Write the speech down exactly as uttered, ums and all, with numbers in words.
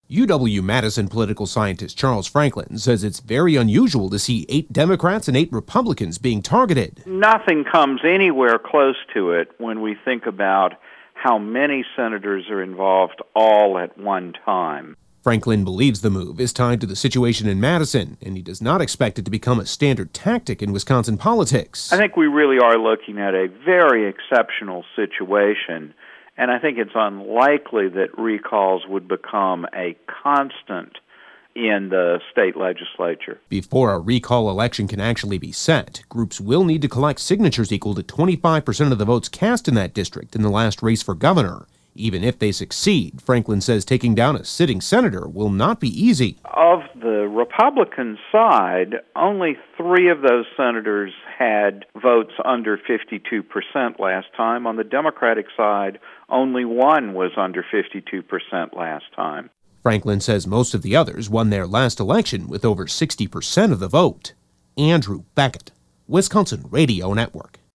U W-Madison political scientist Charles Franklin says it's very unusual to see eight Democrats and eight Republicans being targeted. Nothing comes anywhere close to it when we think about how many senators are involved all at one time. Franklin believes the move is tied to the situation in Madison, and he does not expect it to become a standard tactic in Wisconsin politics. I think we really are looking at a very exceptional situation, and I think it's unlikely that recalls would become a constant in the state legislature. Before a recall election can actually be set, groups will need to collect signatures equal to twenty-five percent of the votes cast in that district in the last race for governor. Even if they succeed, Franklin says taking down a sitting senator will not be easy. Of the Republican side, only three of those senators had votes under fifty-two percent last time. On the Democratic side, only one was under fifty-two percent last time. Franklin says most of the others won their last election with over sixty percent of the vote. Andrew Beckett, Wisconsin Radio Network.